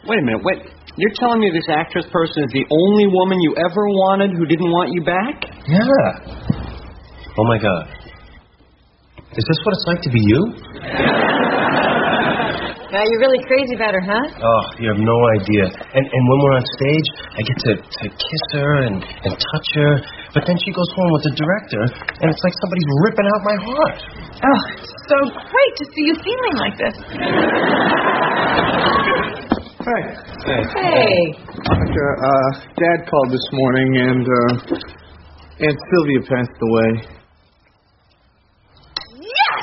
Wait a minute, wait. You're telling me this actress person is the only woman you ever wanted who didn't want you back? Yeah. Oh, my God. Is this what it's like to be you? Now you're really crazy about her, huh? Oh, you have no idea. And when we're on stage, I get to kiss her and touch her. But then she goes home with the director, and it's like somebody's ripping out my heart. Oh, it's so great to see you feeling like this. Hi. Hey. Dad called this morning, and Aunt Sylvia passed away. Yes!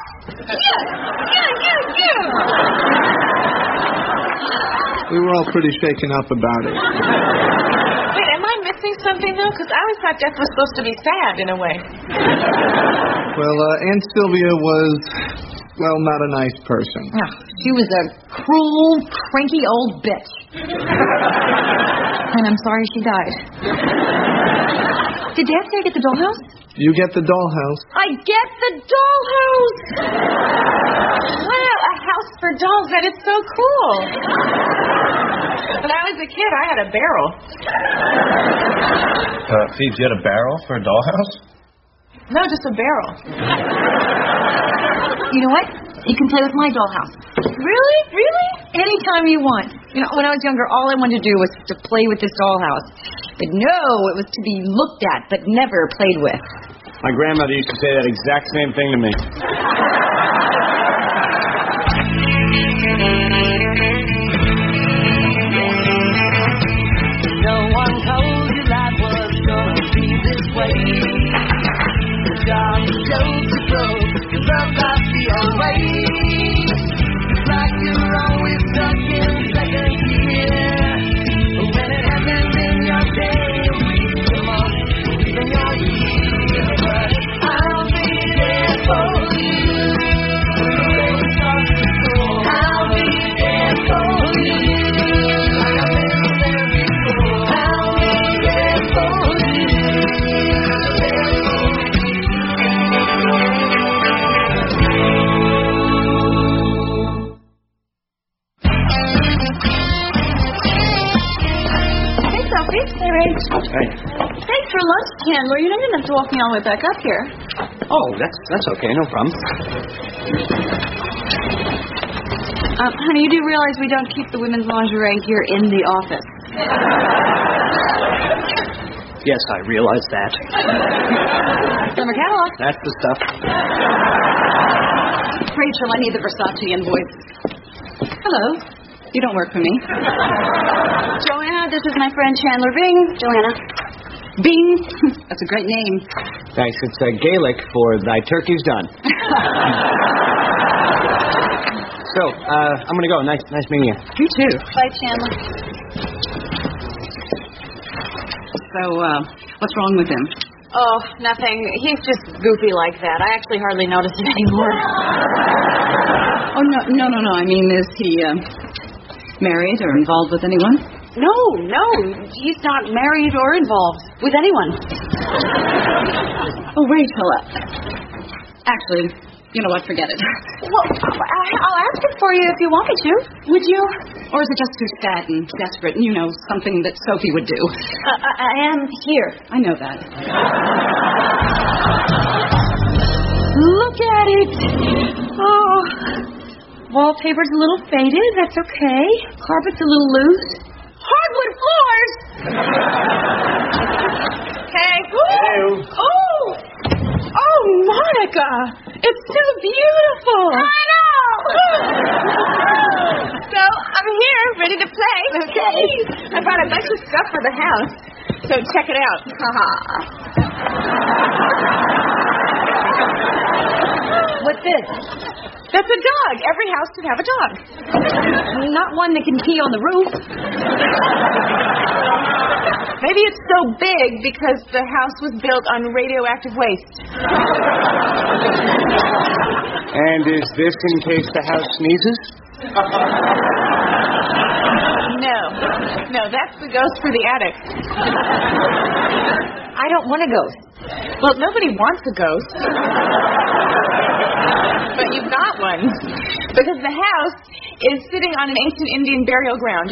We were all pretty shaken up about it. Wait, am I missing something, though? Because I always thought death was supposed to be sad, in a way. Well, Aunt Sylvia was, well, not a nice person. Oh, she was a cruel, cranky old bitch. And I'm sorry she died. Did Dad say I get the dollhouse? You get the dollhouse. I get the dollhouse! Wow, a house for dolls. That is so cool. When I was a kid, I had a barrel. Phoebe, you had a barrel for a dollhouse? No, just a barrel. You know what? You can play with my dollhouse. Really? Really? Anytime you want. You know, when I was younger, all I wanted to do was to play with this dollhouse. But no, it was to be looked at, but never played with. My grandmother used to say that exact same thing to me. No one told you life was gonna be this way. The dark jokes are broke, your love got the old way. It's like you're always stuck in second gear. When it happens in your day, a week, a month, even your year. But I'll be there for you. I'll be there for you. Like I've been there before. I'll be there for you. Hey, Sophie. Hey, Ray. Hey. Thanks for lunch, Chandler. You didn't have to walk me all the way back up here. Oh, that's okay, no problem. Honey, you do realize we don't keep the women's lingerie here in the office. Yes, I realize that. Summer catalog. That's the stuff. Rachel, I need the Versace invoice. Hello. You don't work for me. Joanna, this is my friend Chandler Bing. Joanna. Bing. That's a great name. Thanks. It's Gaelic for thy turkey's done. So, I'm going to go. Nice meeting you. You too. Bye, Chandler. So, what's wrong with him? Oh, nothing. He's just goofy like that. I actually hardly notice it anymore. Oh, no. I mean, is he married or involved with anyone? No. He's not married or involved with anyone. Oh, Rachel. Actually, you know what? Forget it. Well, I'll ask it for you if you want me to. Would you? Or is it just too sad and desperate and, you know, something that Sophie would do? I am here. I know that. Look at it. Oh. Wallpaper's a little faded. That's okay. Carpet's a little loose. Hardwood floors. Hey. Oh, Monica. It's so beautiful. I know. So, I'm here, ready to play. Okay. I brought a bunch of stuff for the house. So, check it out. What's this? That's a dog. Every house should have a dog. Not one that can pee on the roof. Maybe it's so big because the house was built on radioactive waste. And is this in case the house sneezes? No, that's the ghost for the attic. I don't want a ghost. Well, nobody wants a ghost. But you've got one. Because the house is sitting on an ancient Indian burial ground.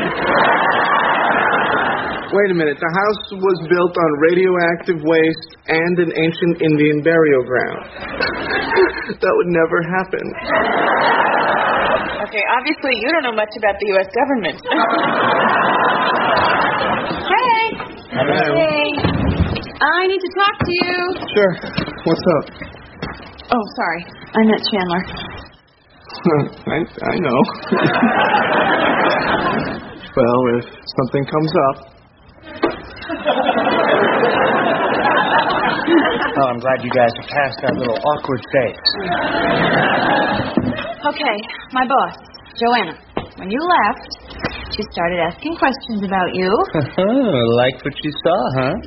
Wait a minute. The house was built on radioactive waste and an ancient Indian burial ground. That would never happen. Okay, obviously you don't know much about the U.S. government. Hey! Hello. Hey! I need to talk to you. Sure. What's up? Oh, sorry. I meant Chandler. I know. Well, if something comes up. Oh, I'm glad you guys have passed that little awkward phase. Okay, my boss, Joanna. When you left, she started asking questions about you. Liked what you saw, huh?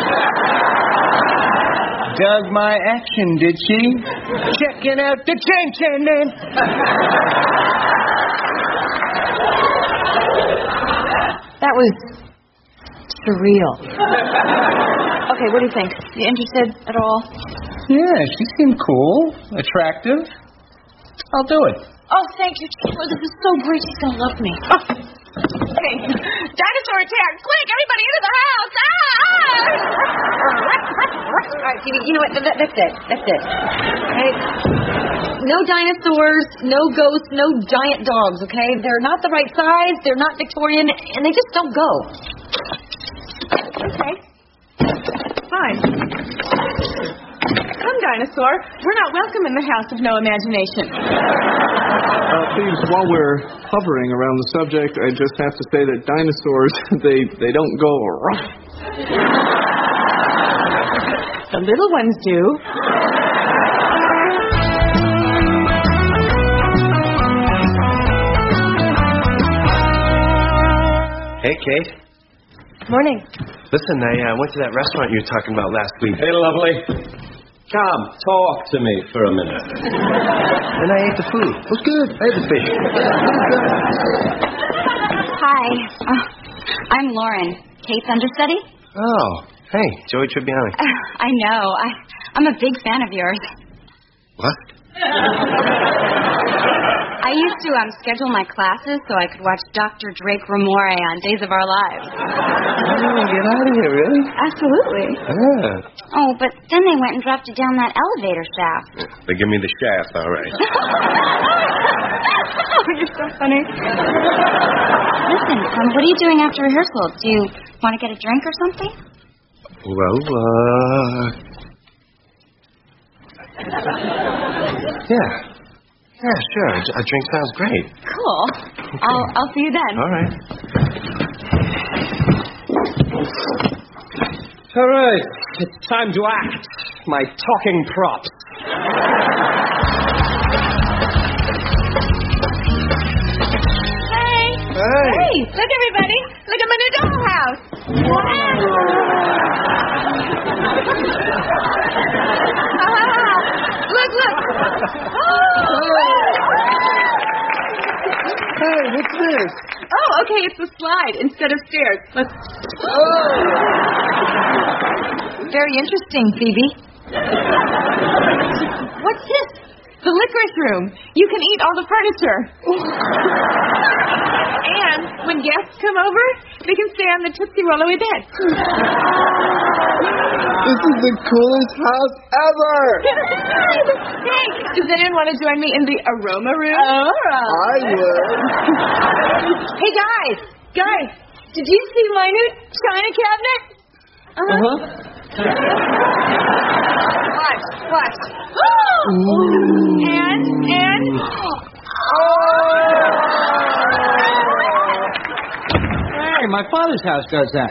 Dug my action, did she? Checking out the tension, then. That was surreal. Okay, what do you think? You interested at all? Yeah, she seemed cool, attractive. I'll do it. Oh, thank you, Chandler. This is so great. She's going to love me. Okay. Dinosaur attack. Quick, everybody into the house. All right, Phoebe, you know what? That's it. That's it. Okay? No dinosaurs, no ghosts, no giant dogs, okay? They're not the right size, they're not Victorian, and they just don't go. Okay. Fine. Come, dinosaur. We're not welcome in the house of no imagination. Please, while we're hovering around the subject, I just have to say that dinosaurs, they don't go rough. The little ones do. Hey, Kate. Morning. Listen, I went to that restaurant you were talking about last week. Hey, lovely. Come, talk to me for a minute. And I ate the food. It was good. I ate the fish. Hi. I'm Lauren. Kate's understudy? Oh, hey, Joey Tribbiani. I know. I'm a big fan of yours. What? I used to schedule my classes so I could watch Dr. Drake Ramore on Days of Our Lives. Oh, get out of here, really? Absolutely. Yeah. Oh, but then they went and dropped it down that elevator shaft. They give me the shaft, all right. Oh, you're so funny. Listen, what are you doing after rehearsal? Do you want to get a drink or something? Well, yeah. Yeah, sure. A drink sounds great. Cool. Okay. I'll see you then. All right. All right, it's time to act. My talking props. Hey, look, everybody. Look at my new dollhouse. Look. Hey, what's this? Oh, okay, it's a slide instead of stairs. Let's... Very interesting, Phoebe. What's this? The licorice room. You can eat all the furniture. And when guests come over, they can stay on the Tootsie Roll-Away bed. This is the coolest house ever! Hey, does anyone want to join me in the aroma room? I would. Hey, guys, did you see my new china cabinet? Watch. And. Hey, my father's house does that.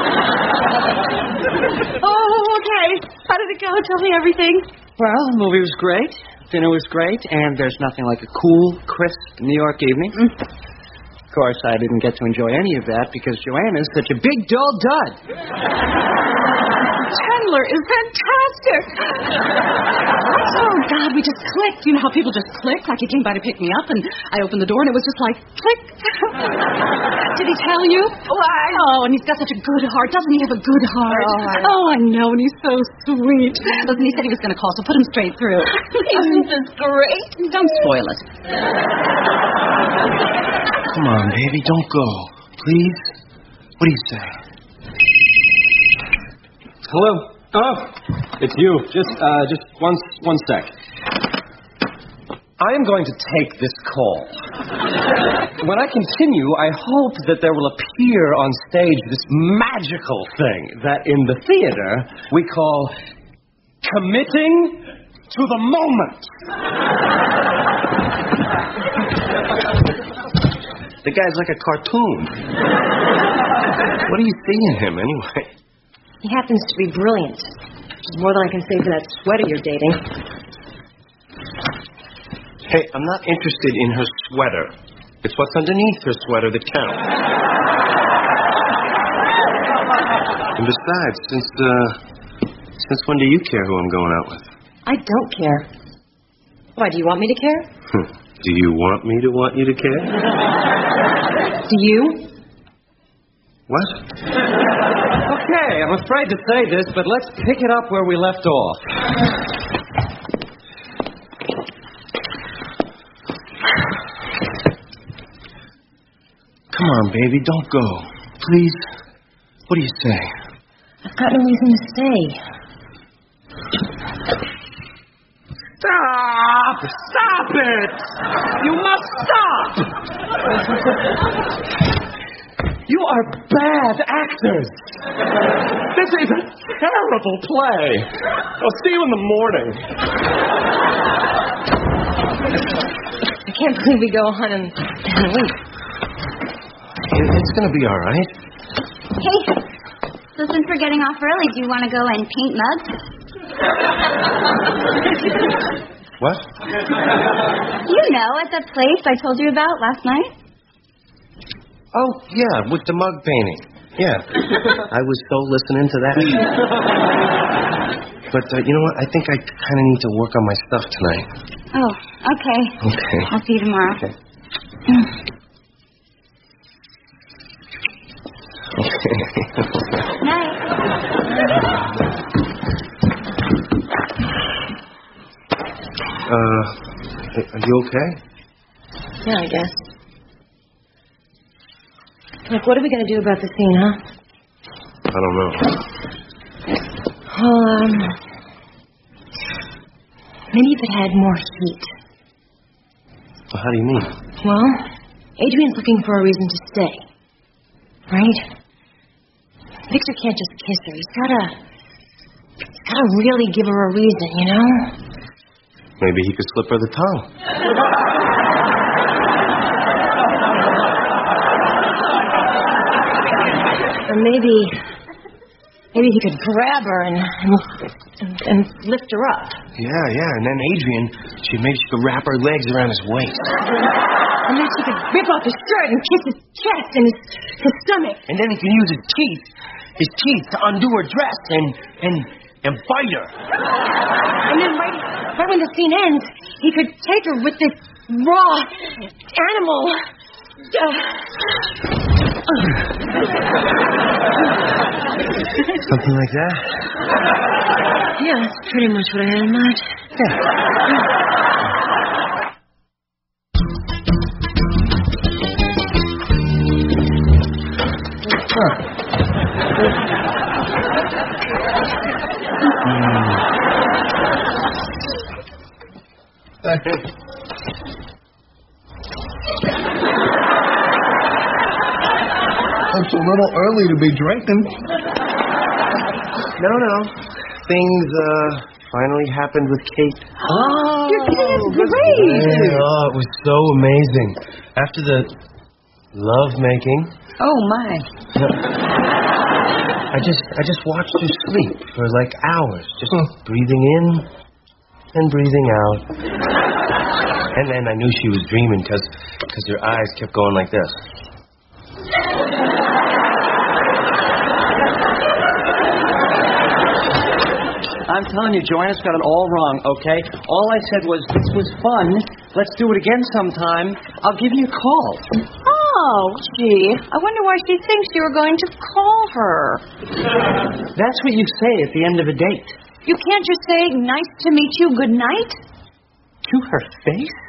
Oh, okay. How did it go? Tell me everything. Well, the movie was great. Dinner was great, and there's nothing like a cool, crisp New York evening. Of course, I didn't get to enjoy any of that because Joanna's such a big, dull dud. Turn Chandler is fantastic. Oh, God, we just clicked. You know how people just click? Like he came by to pick me up, and I opened the door, and it was just like, click. Did he tell you? Why? Oh, and he's got such a good heart. Doesn't he have a good heart? I know, and he's so sweet. Listen, he said he was going to call, so put him straight through. Isn't this great? Don't spoil it. Come on, baby, don't go. Please? What do you say? Hello? Oh, it's you. Just one sec. I am going to take this call. When I continue, I hope that there will appear on stage this magical thing that in the theater we call committing to the moment. The guy's like a cartoon. What do you see in him, anyway? He happens to be brilliant. Which is more than I can say for that sweater you're dating. Hey, I'm not interested in her sweater. It's what's underneath her sweater that counts. And besides, since when do you care who I'm going out with? I don't care. Why, do you want me to care? Do you want me to want you to care? Do you? What? Okay, I'm afraid to say this, but let's pick it up where we left off. Come on, baby, don't go. Please. What do you say? I've got no reason to stay. Stop! Stop it! You must stop! You are bad actors. This is a terrible play. I'll see you in the morning. I can't believe we go on and leave. It's going to be all right. Hey, so since we're getting off early, do you want to go and paint mugs? What? You know, at the place I told you about last night. Oh, yeah, with the mug painting. Yeah. I was so listening to that. But you know what? I think I kind of need to work on my stuff tonight. Oh, okay. Okay. I'll see you tomorrow. Okay. Night. Are you okay? Yeah, I guess. Look, what are we going to do about the scene, huh? I don't know. Maybe if it had more heat. Well, how do you mean? Well, Adrian's looking for a reason to stay. Right? Victor can't just kiss her. He's gotta really give her a reason, you know? Maybe he could slip her the tongue. Or maybe he could grab her and lift her up. Yeah. And then Adrian, maybe she could wrap her legs around his waist. And then she could rip off his shirt and kiss his chest and his stomach. And then he can use his teeth to undo her dress and bite her. And then right when the scene ends, he could take her with this raw animal. Something like that? Yeah, that's pretty much what I had in mind. It's a little early to be drinking. No. Things finally happened with Kate. Oh, your kid is great. Yeah, it was so amazing. After the love making. Oh my. I just watched her sleep for like hours, just breathing in and breathing out. And then I knew she was dreaming because her eyes kept going like this. I'm telling you, Joanna's got it all wrong, okay? All I said was, this was fun. Let's do it again sometime. I'll give you a call. Oh, gee. I wonder why she thinks you were going to call her. That's what you say at the end of a date. You can't just say, nice to meet you, good night? To her face?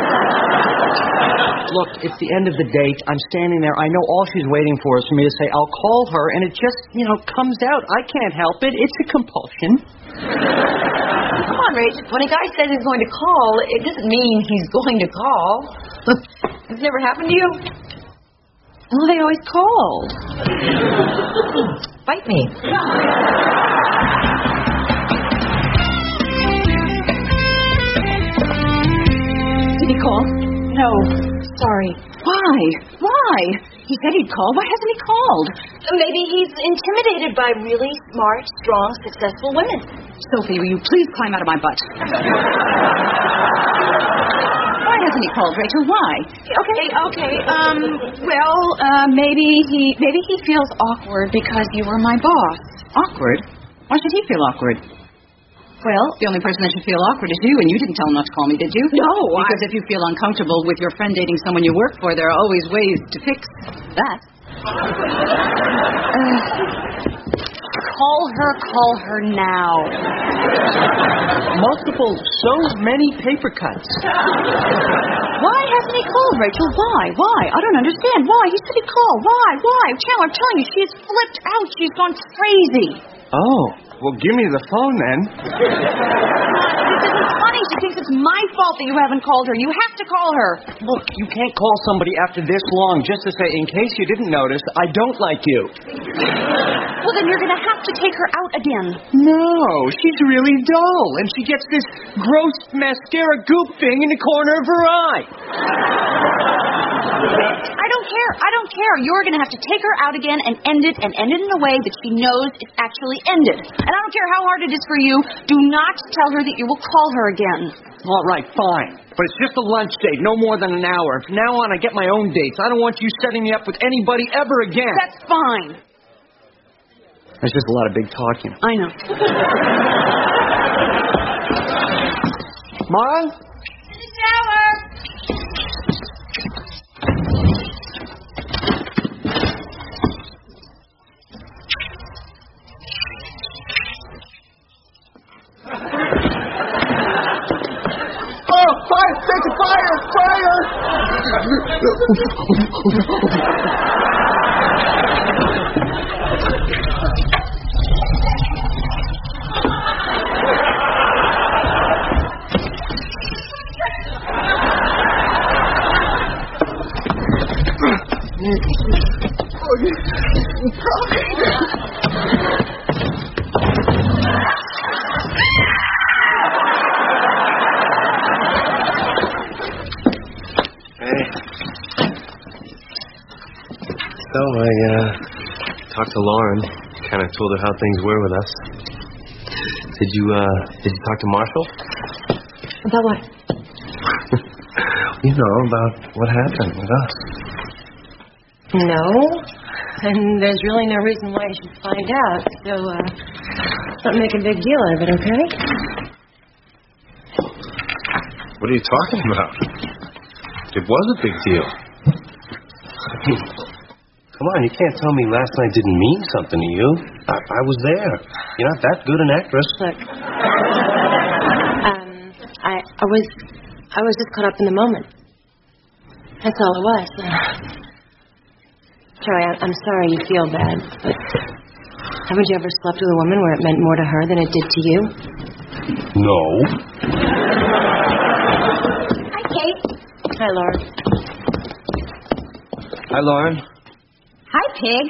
Look, it's the end of the date. I'm standing there. I know all she's waiting for is for me to say, I'll call her, and it just, comes out. I can't help it. It's a compulsion. Come on, Rach. When a guy says he's going to call, it doesn't mean he's going to call. It's never happened to you? Well, they always call. Bite me. Did he call? No. Sorry. Why? He said he'd call. Why hasn't he called? Maybe he's intimidated by really smart, strong, successful women. Sophie, will you please climb out of my butt? Why hasn't he called, Rachel? Why? Okay. Maybe he feels awkward because you were my boss. Awkward? Why should he feel awkward? Well, the only person that should feel awkward is you, and you didn't tell him not to call me, did you? No, because if you feel uncomfortable with your friend dating someone you work for, there are always ways to fix that. Call her now. So many paper cuts. Why hasn't he called, Rachel? Why? I don't understand. Why? He said he'd call. Why? Chandler, I'm telling you, she's flipped out. She's gone crazy. Oh, well, give me the phone then. This isn't funny. She thinks it's my fault that you haven't called her. You have to call her. Look, you can't call somebody after this long just to say, in case you didn't notice, I don't like you. Well, then you're going to have to take her out again. No, she's really dull, and she gets this gross mascara goop thing in the corner of her eye. I don't care. You're going to have to take her out again and end it in a way that she knows it's actually ended. And I don't care how hard it is for you. Do not tell her that you will call her again. All right, fine. But it's just a lunch date, no more than an hour. From now on, I get my own dates. I don't want you setting me up with anybody ever again. That's fine. There's just a lot of big talking. I know. Mom? In the shower. Oh, fire! There's a fire! Fire! So I talked to Lauren, kind of told her how things were with us. Did you talk to Marshall? About what? About what happened with us. No. And there's really no reason why you should find out. So, don't make a big deal out of it, okay? What are you talking about? It was a big deal. Come on, you can't tell me last night didn't mean something to you. I was there. You're not that good an actress. Look, I was just caught up in the moment. That's all it was. Charlie, I'm sorry you feel bad, but haven't you ever slept with a woman where it meant more to her than it did to you? No. Hi, Kate. Hi, Lauren. Hi, Lauren. Hi, Pig.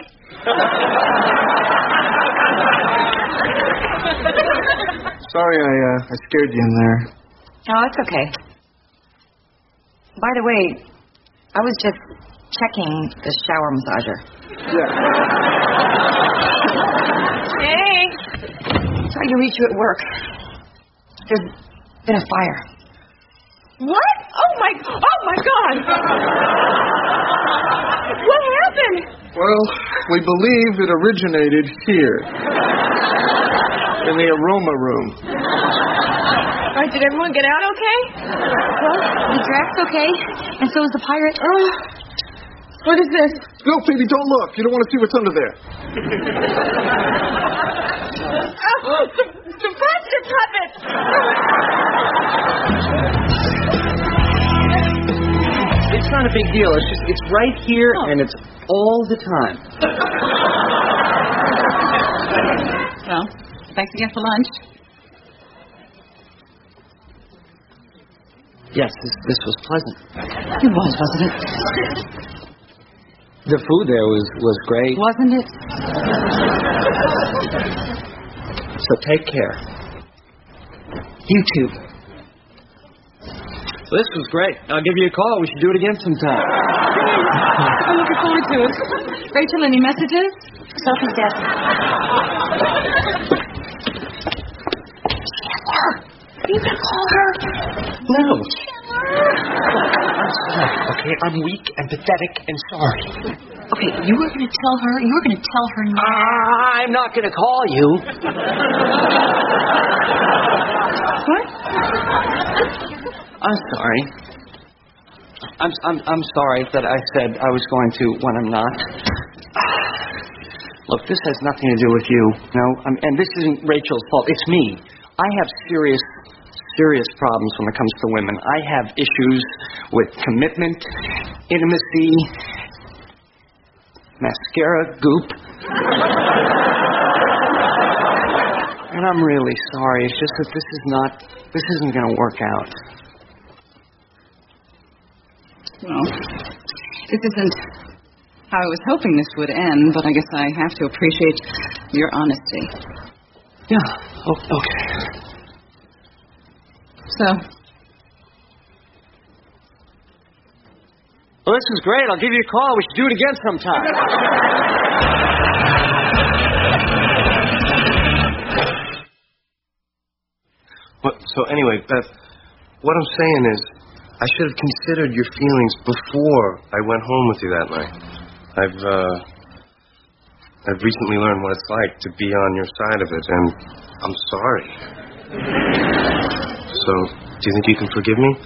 Sorry, I scared you in there. Oh, it's okay. By the way, I was just checking the shower massager. Yeah. Hey! Sorry to reach you at work. There's been a fire. What? Oh my God! What happened? Well, we believe it originated here. In the aroma room. All right, did everyone get out okay? Well, the giraffe's okay, and so is the pirate. What is this? No, Phoebe, don't look. You don't want to see what's under there. The monster puppet! It's not a big deal. It's right here, and it's all the time. Well, thanks again for lunch. Yes, this was pleasant. It was, wasn't it? The food there was great. Wasn't it? So take care. You too. Well, this was great. I'll give you a call. We should do it again sometime. I'm looking forward to it. Rachel, any messages? Sophie's dead. You can call her. No. Okay, I'm weak and pathetic and sorry. Okay, you were going to tell her. You were going to tell her now. I'm not going to call you. What? I'm sorry. I'm sorry that I said I was going to when I'm not. Look, this has nothing to do with you. No, and this isn't Rachel's fault. It's me. I have serious problems when it comes to women. I have issues with commitment, intimacy, mascara goop. And I'm really sorry. It's just that this isn't going to work out. Well, this isn't how I was hoping this would end, but I guess I have to appreciate your honesty. Yeah, okay. So? Well, this was great. I'll give you a call. We should do it again sometime. So anyway, Beth, what I'm saying is, I should have considered your feelings before I went home with you that night. I've recently learned what it's like to be on your side of it, and I'm sorry. So, do you think you can forgive me?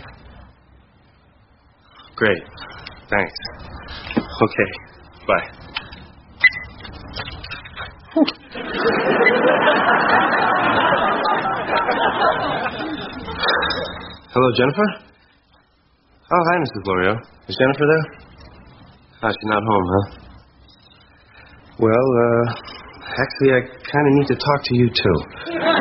Great. Thanks. Okay. Bye. Hello, Jennifer? Oh, hi, Mrs. L'Oreal. Is Jennifer there? She's not home, huh? Well, actually, I kind of need to talk to you, too.